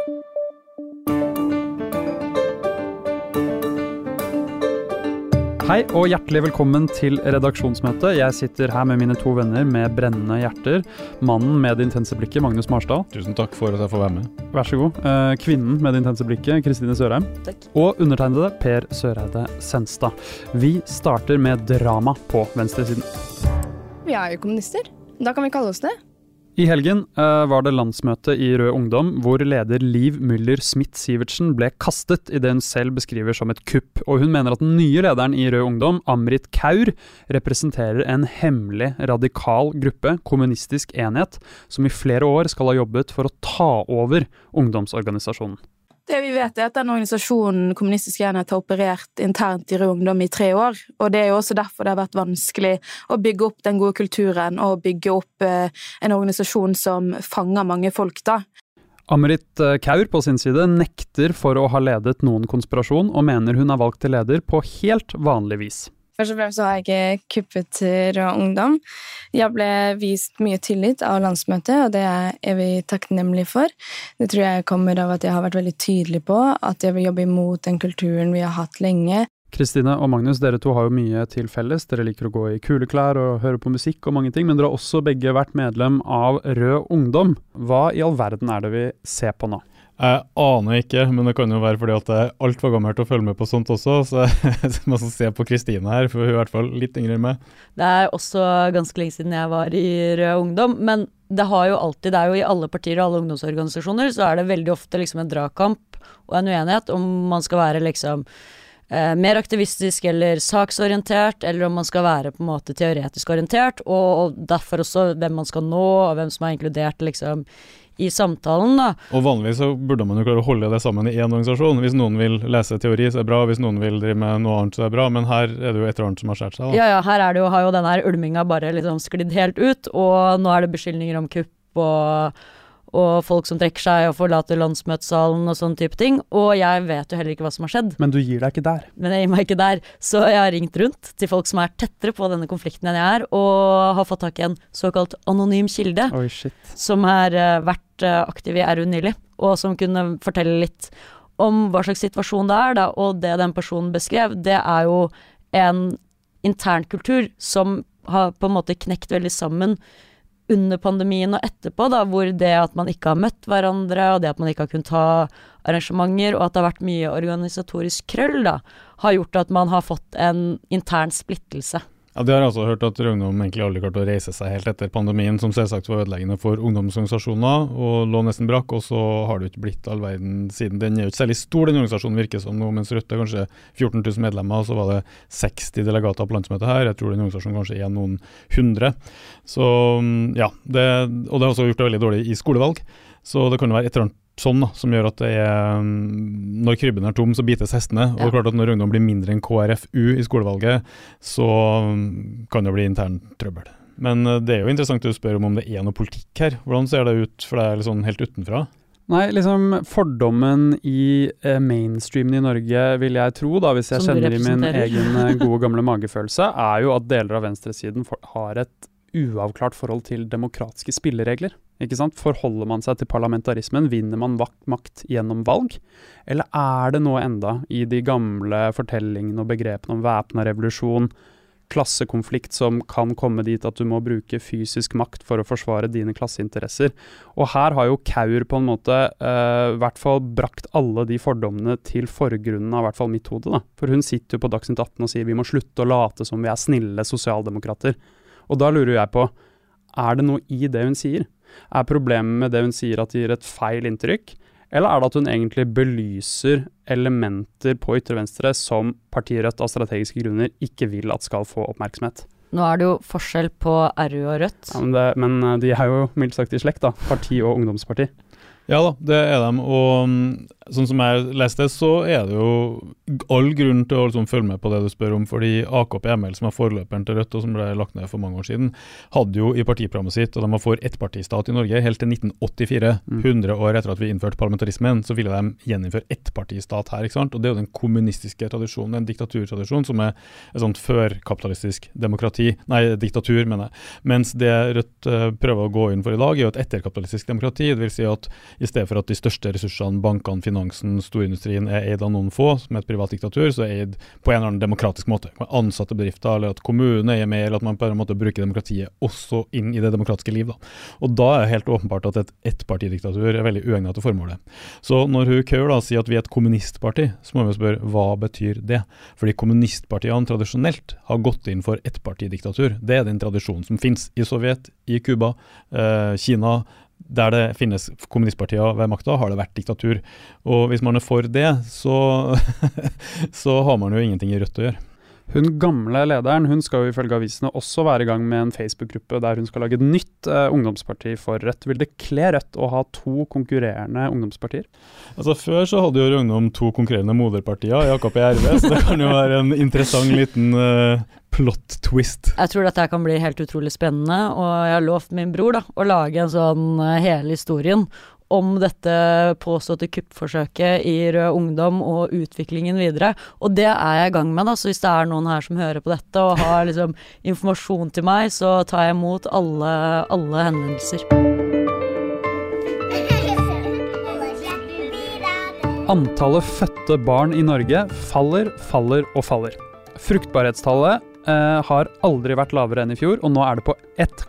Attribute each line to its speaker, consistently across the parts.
Speaker 1: Hei og hjertelig velkommen til redaksjonsmøte. Jeg sitter her med mine to venner med brennende hjerter. Mannen med det intense blikket, Magnus Marsdal.
Speaker 2: Tusen takk for at jeg får være med.
Speaker 1: Vær så god. Kvinnen med det intense blikket, Kristine Sørheim.
Speaker 3: Takk.
Speaker 1: Og undertegnede Per Søreide Senstad. Vi starter med drama på venstresiden.
Speaker 3: Vi er jo kommunister. Da kan vi kalle oss det.
Speaker 1: I helgen var det landsmøte i Rød Ungdom, hvor leder Liv Müller Smith-Sivertsen ble kastet i det hun selv beskriver som et kupp. Og hun mener at den nye lederen i Rød Ungdom, Amrit Kaur, representerer en hemmelig, radikal gruppe, kommunistisk enhet, som i flere år skal ha jobbet for å ta over ungdomsorganisasjonen.
Speaker 3: Det vi vet er at den organisasjonen Kommunistisk enhet har operert internt i Rød Ungdom i 3 år, og det er jo også derfor det har vært vanskelig å bygge opp den gode kulturen og bygge opp en organisasjon som fanger mange folk da.
Speaker 1: Amrit Kaur på sin side nekter for å ha ledet noen konspirasjon, og mener hun er valgt til leder på helt vanlig vis.
Speaker 4: Først og fremst så har jeg ikke kuppet til Rød Ungdom. Jeg ble vist mye tillit av landsmøtet, og det er vi takknemlige for. Det tror jeg kommer av at jeg har vært veldig tydelig på at jeg vil jobbe imot den kulturen vi har hatt lenge.
Speaker 1: Kristine og Magnus, dere to har jo mye til felles. Dere liker å gå i kule klær og høre på musikk og mange ting, men dere har også begge vært medlem av Rød Ungdom. Hva i all verden er det vi ser på nå?
Speaker 2: Jeg aner ikke, men det kan jo være fordi at jeg er alt for gammel til å følge med på sånt også, så jeg må se på Kristine her, for hun er i hvert fall litt yngre enn meg.
Speaker 5: Det er også ganske lenge siden jeg var i Rød Ungdom, men det er jo i alle partier og alle ungdomsorganisasjoner, så er det veldig ofte liksom en dragkamp og en uenighet om man skal være liksom mer aktivistisk eller saksorientert, eller om man skal være på en måte teoretisk orientert, og derfor også hvem man skal nå, og hvem som er inkludert liksom i samtalen da.
Speaker 2: Og vanligvis så burde man jo klare å holde det sammen i en organisasjon. Hvis noen vil lese teori, så er det bra. Hvis noen vil drive med noe annet, så er det bra. Men her er det jo et eller annet som har skjert seg da.
Speaker 5: Ja, her er det jo, har jo denne her ulminga bare liksom sklidd helt ut, og nå er det beskyldninger om kupp og folk som trekker seg og forlater landsmøtesalen og sånne type ting, og jeg vet jo heller ikke hva som har skjedd.
Speaker 1: Men du gir deg ikke der.
Speaker 5: Men jeg gir meg ikke der, så jeg har ringt rundt til folk som er tettere på denne konflikten enn jeg er, og har fått tak i en såkalt anonym kilde, som har vært aktiv i RU nylig, og som kunne fortelle litt om hva slags situasjon det er da, og det den personen beskrev, det er jo en intern kultur som har på en måte knekt veldig sammen under pandemien og etterpå da, hvor det at man ikke har møtt hverandre, og det at man ikke har kunnet ha arrangementer, og at det har vært mye organisatorisk krøll da, har gjort at man har fått en intern splittelse.
Speaker 2: Ja, det har jeg også hørt at Rød Ungdom egentlig aldri klarte å reise seg helt etter pandemien, som selvsagt var ødeleggende for ungdomsorganisasjoner, og lå nesten brakk, og så har det ikke blitt all verden siden. Den er jo ikke særlig stor, den organisasjonen virker som nå, mens Rødt er kanskje 14 000 medlemmer, og så var det 60 delegater på landsmøtet her. Jeg tror den organisasjonen kanskje er noen 100. Så ja, og det har også gjort det veldig dårlig i skolevalg, så det kan jo være et eller annet sånn da, som gjør at det er, når krybben er tom, så bites hestene, og det er klart at når ungdom blir mindre enn KrFU i skolevalget, så kan det bli intern trøbbel. Men det er jo interessant å spørre om det er noe politikk her. Hvordan ser det ut for deg liksom helt utenfra?
Speaker 1: Nei, liksom fordommen i mainstreamen i Norge, vil jeg tro da, hvis jeg kjenner i min egen gode gamle magefølelse, er jo at deler av venstresiden har et uavklart forhold til demokratiske spilleregler. Ikke sant? Forholder man seg til parlamentarismen, vinner man makt gjennom valg? Eller er det noe enda i de gamle fortellingene og begrepene om væpnet revolusjon, klassekonflikt som kan komme dit at du må bruke fysisk makt for å forsvare dine klasseinteresser? Og her har jo Kaur på en måte i hvert fall brakt alle de fordommene til forgrunnen av i hvert fall mitt hode da. For hun sitter jo på Dagsnytt 18 og sier vi må slutte å late som vi er snille sosialdemokrater. Og da lurer jeg på, er det noe i det hun sier? Er problemet med det hun sier at det gir et feil inntrykk? Eller er det at hun egentlig belyser elementer på ytre venstre som partiet Rødt av strategiske grunner ikke vil at skal få oppmerksomhet?
Speaker 5: Nå er det jo forskjell på RU og Rødt.
Speaker 1: Ja, men de er jo mildt sagt i slekt da, parti og ungdomsparti.
Speaker 2: Ja da, det er de, og sånn som jeg leste, så er det jo all grunn til å liksom følge med på det du spør om, fordi AKP ML, som er forløperen til Rødt, og som ble lagt ned for mange år siden, hadde jo i partiprogrammet sitt, og de var for ettpartistat i Norge helt til 1984, 100 år etter at vi innførte parlamentarismen, så ville de gjeninnføre ettpartistat her, ikke sant? Og det er jo den kommunistiske tradisjonen, en diktaturtradisjon, som er et sånt førkapitalistisk diktatur, mener jeg. Mens det Rødt prøver å gå inn for i dag, er jo et etterkapitalistisk demokrati, det vil si at I stedet for at de største ressursene, bankene, finansen, storindustrien eid av noen få, som et privat diktatur, så eid på en eller annen demokratisk måte. Ansatte bedrifter, eller at kommunen eier mer, eller at man på en måte bruker demokratiet også inn i det demokratiske liv. Da. Og da er det helt åpenbart at et ettpartidiktatur er veldig uegnet til formålet. Så når hun Kaur da sier at vi er et kommunistparti, så må vi spørre, hva betyr det? Fordi kommunistpartiene tradisjonelt har gått inn for ettpartidiktatur. Det er den tradisjonen som finnes i Sovjet, i Kuba, Kina. Der det finnes kommunistpartier ved makta, har det vært diktatur. Og hvis man er for det, så har man jo ingenting i Rødt å gjøre.
Speaker 1: Hun gamle lederen, hun skal jo ifølge avisene også være i gang med en Facebook-gruppe der hun skal lage et nytt ungdomsparti for Rødt. Vil det kle Rødt å ha 2 konkurrerende ungdomspartier?
Speaker 2: Altså før så hadde jo Rødt om 2 konkurrerende moderpartier, Jakob og RV, så det kan jo være en interessant liten plot twist.
Speaker 5: Jeg tror dette kan bli helt utrolig spennende, og jeg har lovt min bror da, å lage en sånn hele historien om dette påståtte kuppforsøket i Rød Ungdom og utviklingen videre. Og det er jeg i gang med da, så hvis det er noen her som hører på dette og har liksom informasjon til meg, så tar jeg imot alle henvendelser.
Speaker 1: Antallet fødte barn i Norge faller og faller. Fruktbarhetstallet har aldri vært lavere enn i fjor, og nå er det på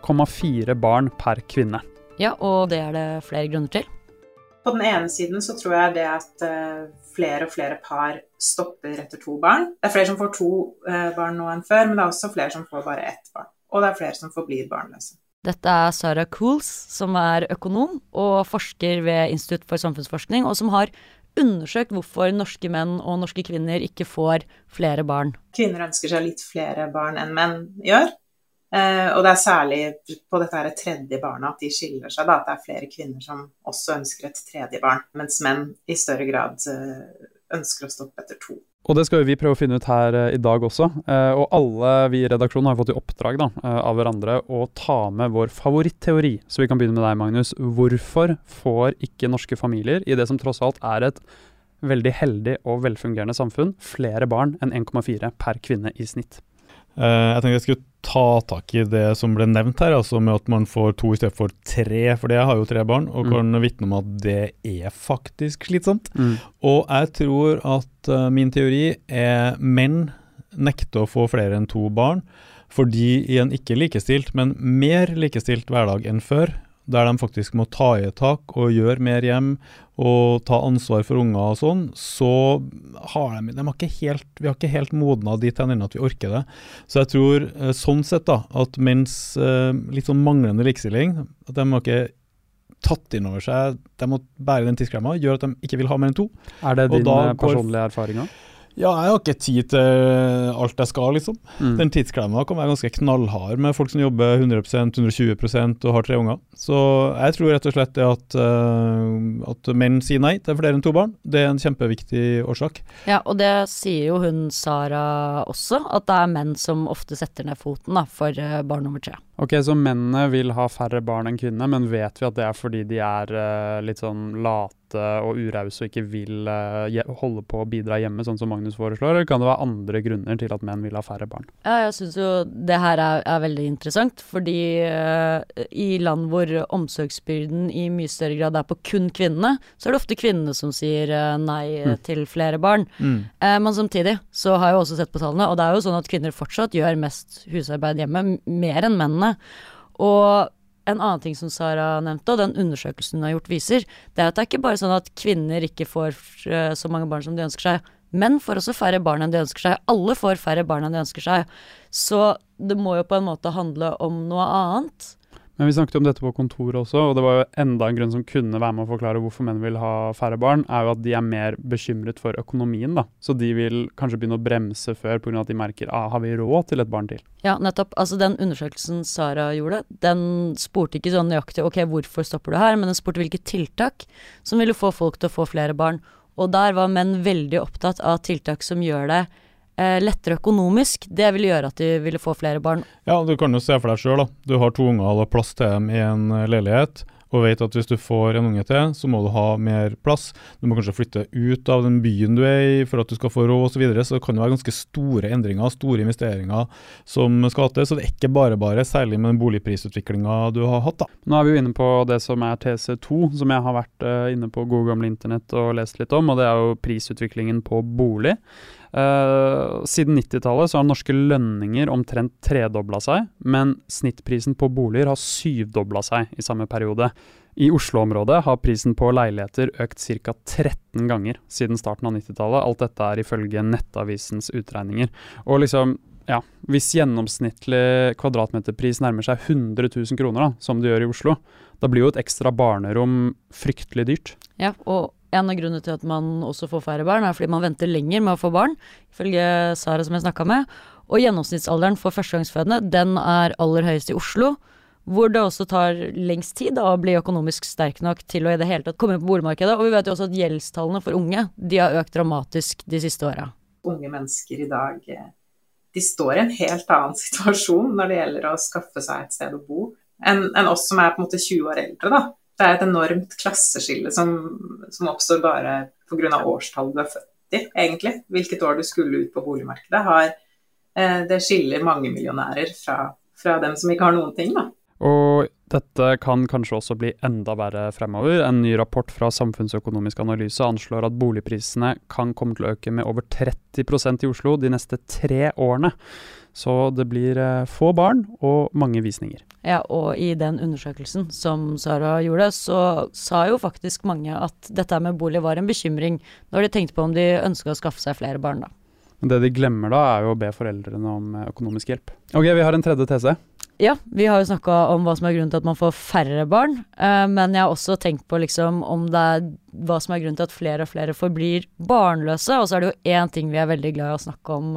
Speaker 1: 1,4 barn per kvinne.
Speaker 5: Ja, og det er det flere grunner til.
Speaker 6: På den ene siden så tror jeg det at flere og flere par stopper etter 2 barn. Det er flere som får 2 barn nå enn før, men det er også flere som får bare 1 barn. Og det er flere som forblir barnløse.
Speaker 5: Dette er Sarah Cools, som er økonom og forsker ved Institutt for samfunnsforskning, og som har undersøkt hvorfor norske menn og norske kvinner ikke får flere barn.
Speaker 6: Kvinner ønsker seg litt flere barn enn menn gjør. Og det er særlig på dette her 3. barnet at de skiller seg, da, at det er flere kvinner som også ønsker et 3. barn, mens menn i større grad ønsker å stoppe etter 2.
Speaker 1: Og det skal vi prøve å finne ut her i dag også, og alle vi i redaksjonen har fått i oppdrag da, av hverandre å ta med vår favorittteori, så vi kan begynne med deg, Magnus. Hvorfor får ikke norske familier, i det som tross alt er et veldig heldig og velfungerende samfunn, flere barn enn 1,4 per kvinne i snitt?
Speaker 2: Jeg tenkte jeg skulle ta tak i det som ble nevnt her, altså med at man får 2 i stedet for 3, for jeg har jo 3 barn, og kan vitne om at det er faktisk slitsomt. Og jeg tror at min teori er menn nekter å få flere enn 2 barn, fordi i en ikke likestilt, men mer likestilt hverdag enn før, der de faktisk må ta i et tak og gjøre mer hjem og ta ansvar for unger og sånn, så har vi har ikke helt modnet dit ennå at vi orker det. Så jeg tror sånn sett da, at mens litt sånn manglende likestilling, at de har ikke tatt inn over seg, de må bære den tidsklemma, gjør at de ikke vil ha mer enn 2.
Speaker 1: Er det din personlige erfaring også?
Speaker 2: Ja, jeg har ikke tid til alt jeg skal, liksom. Den tidsklemma kan være ganske knallhard med folk som jobber 100%, 120% og har 3 unger. Så jeg tror rett og slett det at menn sier nei til flere enn 2 barn, det er en kjempeviktig årsak.
Speaker 5: Ja, og det sier jo hun Sarah også, at det er menn som ofte setter ned foten da, for barn nummer 3.
Speaker 1: Ok, så mennene vil ha færre barn enn kvinner, men vet vi at det er fordi de er litt sånn late og urause og ikke vil holde på å bidra hjemme, sånn som Magnus foreslår, eller kan det være andre grunner til at menn vil ha færre barn?
Speaker 5: Ja, jeg synes jo det her er veldig interessant, fordi i land hvor omsorgsbyrden i mye større grad er på kun kvinnene, så er det ofte kvinnene som sier nei til flere barn. Men samtidig så har jeg også sett på tallene, og det er jo sånn at kvinner fortsatt gjør mest husarbeid hjemme, mer enn mennene. Og en annen ting som Sarah nevnte, og den undersøkelsen hun har gjort viser, det er at det er ikke bare sånn at kvinner ikke får så mange barn som de ønsker seg, menn får også færre barn enn de ønsker seg. Alle får færre barn enn de ønsker seg. Så det må jo på en måte handle om noe annet.
Speaker 1: Men vi snakket om dette på kontoret også, og det var jo enda en grunn som kunne være med å forklare hvorfor menn vil ha færre barn, er jo at de er mer bekymret for økonomien da. Så de vil kanskje begynne å bremse før på grunn av at de merker, har vi råd til et barn til?
Speaker 5: Ja, nettopp. Altså den undersøkelsen Sarah gjorde, den spurte ikke sånn nøyaktig, ok, hvorfor stopper du her? Men den spurte hvilke tiltak som ville få folk til å få flere barn. Og der var menn veldig opptatt av tiltak som gjør det lettere økonomisk. Det ville gjøre at de ville få flere barn.
Speaker 2: Ja, du kan jo se for deg selv da. Du har 2 unger og har plass til dem i en leilighet, og vet at hvis du får en unge til, så må du ha mer plass. Du må kanskje flytte ut av den byen du er i for at du skal få råd og så videre, så det kan jo være ganske store endringer, store investeringer som skal til, så det er ikke bare, særlig med den boligprisutviklingen du har hatt da.
Speaker 1: Nå er vi jo inne på det som er TC2, som jeg har vært inne på gode gamle internett og lest litt om, og det er jo prisutviklingen på bolig. Siden 90-tallet så har norske lønninger omtrent tredoblet seg, men snittprisen på boliger har syvdoblet seg i samme periode. I Oslo-området har prisen på leiligheter økt ca. 13 ganger siden starten av 90-tallet. Alt dette er ifølge Nettavisens utregninger. Og liksom, ja, hvis gjennomsnittlig kvadratmeterpris nærmer seg 100 000 kroner da, som det gjør i Oslo, da blir jo et ekstra barnerom fryktelig dyrt.
Speaker 5: Ja, og en av grunnene til at man også får færre barn er fordi man venter lenger med å få barn, ifølge Sara som jeg snakket med. Og gjennomsnittsalderen for førstegangsfødende, den er aller høyest i Oslo, hvor det også tar lengst tid da, å bli økonomisk sterk nok til å i det hele tatt komme inn på boligmarkedet. Og vi vet jo også at gjeldstallene for unge, de har økt dramatisk de siste årene.
Speaker 6: Unge mennesker i dag, de står i en helt annen situasjon når det gjelder å skaffe seg et sted å bo, enn oss som er på en måte 20 år eldre da. Det er et enormt klasseskille som oppstår bare på grunn av årstallet du er født i, egentlig. Hvilket år du skulle ut på boligmarkedet. Det skiller mange millionærer fra dem som ikke har noen ting, da.
Speaker 1: Og dette kan kanskje også bli enda verre fremover. En ny rapport fra Samfunnsøkonomisk analyse anslår at boligprisene kan komme til å øke med over 30% i Oslo de neste 3 årene. Så det blir få barn og mange visninger.
Speaker 5: Ja, og i den undersøkelsen som Sara gjorde, så sa jo faktisk mange at dette med bolig var en bekymring når de tenkte på om de ønsket å skaffe seg flere barn da.
Speaker 1: Det de glemmer da er jo å be foreldrene om økonomisk hjelp. Ok, vi har en tredje tese.
Speaker 5: Ja, vi har jo snakket om hva som er grunnen til at man får færre barn, men jeg har også tenkt på liksom om det er hva som er grunnen til at flere og flere forblir barnløse, og så er det jo en ting vi er veldig glad i å snakke om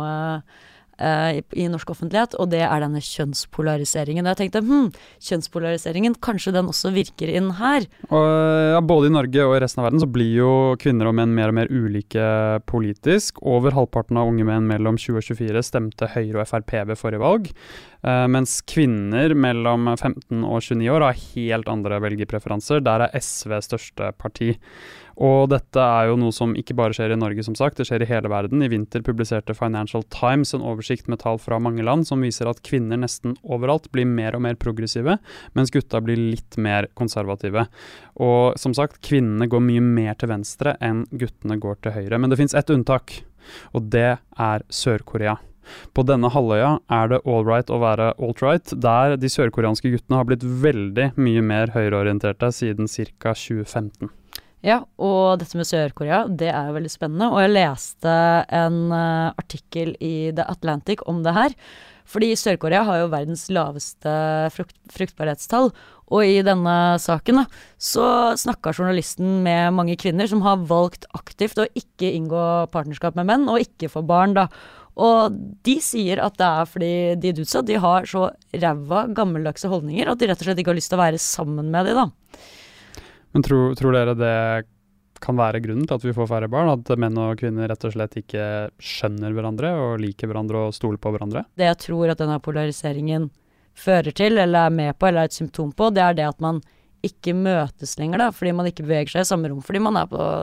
Speaker 5: i norsk offentlighet, og det er denne kjønnspolariseringen. Jeg tenkte, kjønnspolariseringen, kanskje den også virker inn her.
Speaker 1: Og, ja, både i Norge og i resten av verden så blir jo kvinner og menn mer og mer ulike politisk. Over halvparten av unge menn mellom 20 og 24 stemte Høyre og FrP ved forrige valg, mens kvinner mellom 15 og 29 år har helt andre velgerpreferanser. Der er SV største parti. Og dette er jo noe som ikke bare skjer i Norge, som sagt, det skjer i hele verden. I vinter publiserte Financial Times en oversikt med tall fra mange land som viser at kvinner nesten overalt blir mer og mer progressive, mens gutta blir litt mer konservative. Og som sagt, kvinnene går mye mer til venstre enn guttene går til høyre. Men det finnes ett unntak, og det er Sør-Korea. På denne halvøya er det all right å være alt-right, der de sørkoreanske guttene har blitt veldig mye mer høyreorienterte siden ca. 2015.
Speaker 5: Ja, og dette med Sør-Korea, det er jo veldig spennende, og jeg leste en artikkel i The Atlantic om det her, fordi Sør-Korea har jo verdens laveste fruktbarhetstall, og i denne saken da, så snakket journalisten med mange kvinner som har valgt aktivt å ikke inngå partnerskap med menn, og ikke få barn da. Og de sier at det er fordi de dudsa, de har så ræva gammeldagse holdninger, at de rett og slett ikke har lyst til å være sammen med de da.
Speaker 1: Men tror dere det kan være grunnen til at vi får færre barn? At menn og kvinner rett og slett ikke skjønner hverandre og liker hverandre og stoler på hverandre?
Speaker 5: Det jeg tror at denne polariseringen fører til, eller er med på, eller er et symptom på, det er det at man ikke møtes lenger da, fordi man ikke beveger seg i samme rom, fordi man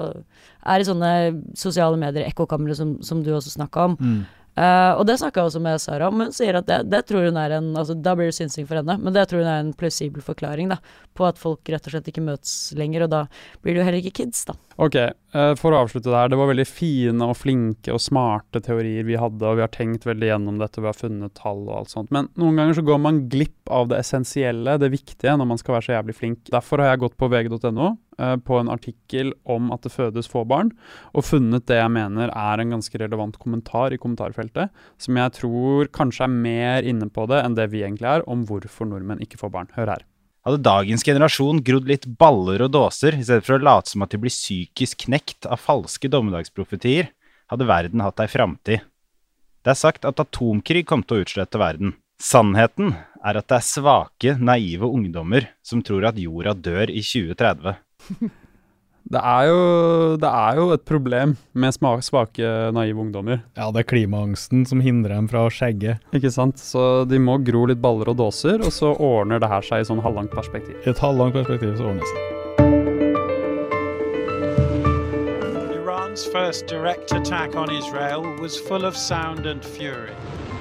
Speaker 5: er i sånne sosiale medier, ekkokamre som du også snakket om. Og det snakket jeg også med Sara om. Hun sier at det tror hun er da blir det synsing for henne, men det tror hun er en plausibel forklaring da, på at folk rett og slett ikke møtes lenger, og da blir det jo heller ikke kids da.
Speaker 1: Ok, for å avslutte der, det var veldig fine og flinke og smarte teorier vi hadde, og vi har tenkt veldig gjennom dette, vi har funnet tall og alt sånt, men noen ganger så går man glipp av det essensielle, det viktige, når man skal være så jævlig flink. Derfor har jeg gått på vg.no, på en artikkel om at det fødes få barn, og funnet det jeg mener er en ganske relevant kommentar i kommentarfeltet, som jeg tror kanskje er mer inne på det enn det vi egentlig er, om hvorfor nordmenn ikke får barn. Hør her.
Speaker 7: Hadde dagens generasjon grodd litt baller og dåser, i stedet for å late som at de blir psykisk knekt av falske dommedagsprofetier, hadde verden hatt ei framtid. Det er sagt at atomkrig kom til å utslette verden. Sannheten er at det er svake, naive ungdommer som tror at jorda dør i 2030.
Speaker 1: Det er jo et problem med svake, naive ungdommer.
Speaker 2: Ja, det klimaangsten som hindrer dem fra å skjegge.
Speaker 1: Ikke sant? Så de må gro litt baller og dåser, og så ordner det her seg i sånn halvlangt perspektiv.
Speaker 2: I et halvlangt perspektiv så ordner det seg.
Speaker 8: Iran's first direct attack on Israel was full of sound and fury.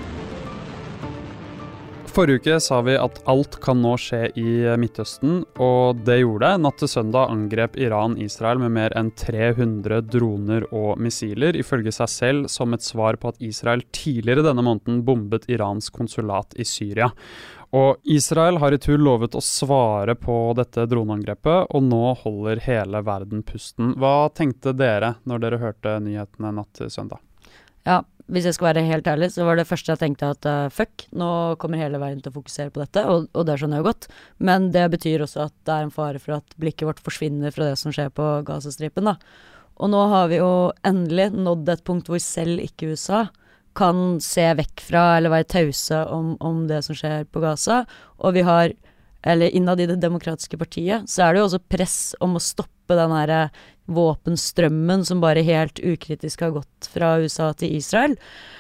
Speaker 1: Forrige uke sa vi at alt kan nå skje i Midtøsten, og det gjorde det. Natt til søndag angrep Iran Israel med mer enn 300 droner og missiler, ifølge seg selv som et svar på at Israel tidligere denne måneden bombet Irans konsulat i Syria. Og Israel har i tur lovet å svare på dette droneangrepet, og nå holder hele verden pusten. Hva tenkte dere når dere hørte nyhetene natt til søndag?
Speaker 5: Ja, hvis jeg skal være helt ærlig, så var det første jeg tenkte at fuck, nå kommer hele verden til å fokusere på dette, og det skjønner jeg jo godt. Men det betyr også at det er en fare for at blikket vårt forsvinner fra det som skjer på Gazastripen, da. Og nå har vi jo endelig nådd et punkt hvor selv ikke USA kan se vekk fra eller være tause om det som skjer på Gaza. Og vi har, eller innad i det demokratiske partiet, så er det jo også press om å stoppe den her våpenstrømmen som bare helt ukritisk har gått fra USA til Israel.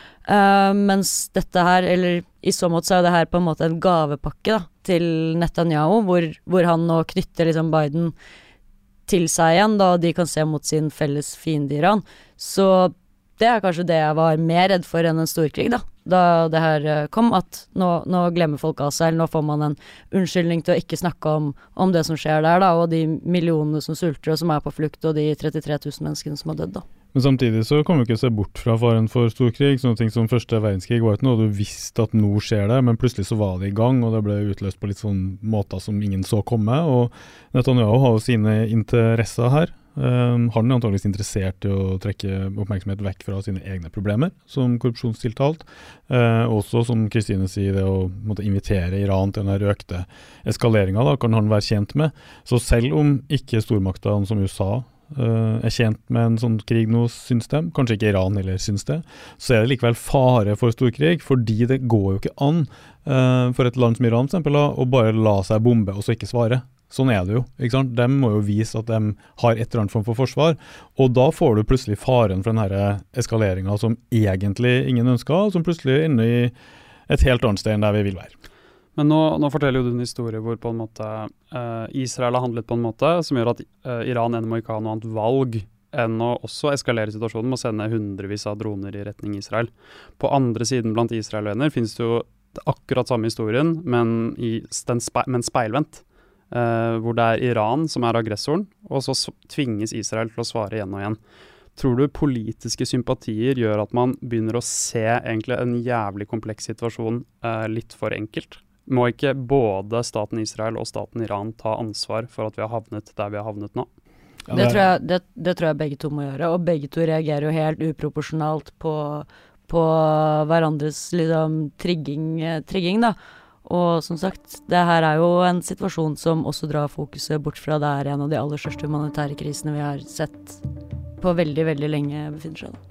Speaker 5: Mens dette her, eller i så måte så er det her på en måte en gavepakke da, til Netanyahu, hvor han nå knytter liksom Biden til seg igjen, da de kan se mot sin felles fiende Iran. Så det er kanskje det jeg var mer redd for enn en storkrig da det her kom, at nå glemmer folk av seg, eller nå får man en unnskyldning til å ikke snakke om det som skjer der da, og de millionene som sulter og som er på flukt, og de 33 000 menneskene som har dødd da.
Speaker 2: Men samtidig så kan vi ikke se bort fra faren for storkrig. Sånne ting som første verdenskrig var ikke noe du visste at nå skjer det, men plutselig så var det i gang, og det ble utløst på litt sånn måter som ingen så komme, og Netanyahu har jo sine interesser her. Han er antageligvis interessert i å trekke oppmerksomhet vekk fra sine egne problemer, som korrupsjonstiltalt. Også, som Kristine sier, det å måtte invitere Iran til denne økte eskaleringen, da, kan han være tjent med. Så selv om ikke stormaktene som USA er tjent med en sånn krig nå, syns de, kanskje ikke Iran heller syns det, så er det likevel fare for storkrig, fordi det går jo ikke an for et land som Iran, for eksempel, å bare la seg bombe og så ikke svare. Sånn er det jo, ikke sant? De må jo vise at de har et eller annet form for forsvar, og da får du plutselig faren for denne eskaleringen som egentlig ingen ønsker, som plutselig ender i et helt annet sted enn der vi vil være.
Speaker 1: Men nå forteller jo du en historie hvor på en måte Israel har handlet på en måte som gjør at Iran ennå må ikke ha noe annet valg enn å også eskalere situasjonen med å sende hundrevis av droner i retning Israel. På andre siden blant Israel-venner finnes det jo akkurat samme historien, men speilvendt. Hvor det er Iran som er aggressoren, og så tvinges Israel til å svare igjen og igjen. Tror du politiske sympatier gjør at man begynner å se egentlig en jævlig kompleks situasjon litt for enkelt? Må ikke både staten Israel og staten Iran ta ansvar for at vi har havnet der vi har havnet nå?
Speaker 5: Ja, det tror jeg begge to må gjøre, og begge to reagerer jo helt uproporsjonalt på hverandres liksom, trigging da. Og som sagt, det her er jo en situasjon som også drar fokuset bort fra det er en av de aller største humanitære krisene vi har sett på veldig, veldig lenge befinner seg da.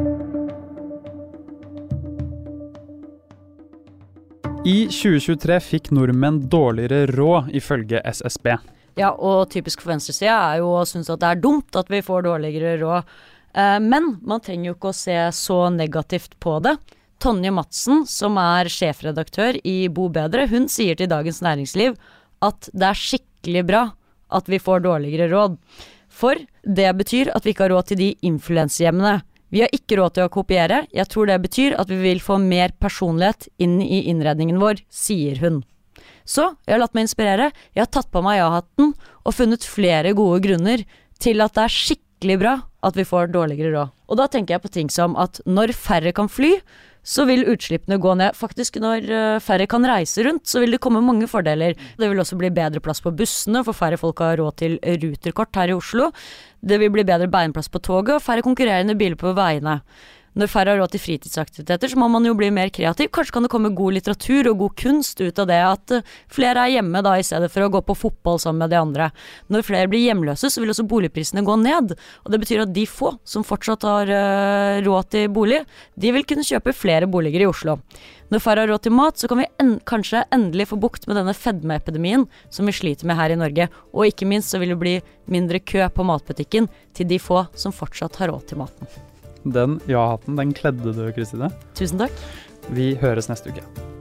Speaker 1: I 2023 fikk nordmenn dårligere råd, ifølge SSB.
Speaker 5: Ja, og typisk for venstresiden er jo å synes at det er dumt at vi får dårligere råd. Men man trenger jo ikke å se så negativt på det. Tonje Madsen, som er sjefredaktør i Bo Bedre, hun sier til Dagens Næringsliv at det er skikkelig bra at vi får dårligere råd. For det betyr at vi ikke har råd til de influenshjemmene. Vi har ikke råd til å kopiere. Jeg tror det betyr at vi vil få mer personlighet inn i innredningen vår, sier hun. Så jeg har latt meg inspirere. Jeg har tatt på meg ja-hatten og funnet flere gode grunner til at det er skikkelig bra at vi får dårligere råd. Og da tenker jeg på ting som at når færre kan fly, så vil utslippene gå ned. Faktisk når færre kan reise rundt, så vil det komme mange fordeler. Det vil også bli bedre plass på bussene, for færre folk har råd til ruterkort her i Oslo. Det vil bli bedre beinplass på toget, og færre konkurrerende biler på veiene. Når færre har råd til fritidsaktiviteter, så må man jo bli mer kreativ. Kanskje kan det komme god litteratur og god kunst ut av det at flere er hjemme da, i stedet for å gå på fotball sammen med de andre. Når flere blir hjemløse, så vil også boligprisene gå ned. Og det betyr at de få som fortsatt har råd til bolig, de vil kunne kjøpe flere boliger i Oslo. Når færre har råd til mat, så kan vi kanskje endelig få bukt med denne fedmeepidemien som vi sliter med her i Norge. Og ikke minst så vil det bli mindre kø på matbutikken til de få som fortsatt har råd til maten.
Speaker 1: Den ja-hatten, den kledde du, Kristine.
Speaker 5: Tusen takk.
Speaker 1: Vi høres neste uke.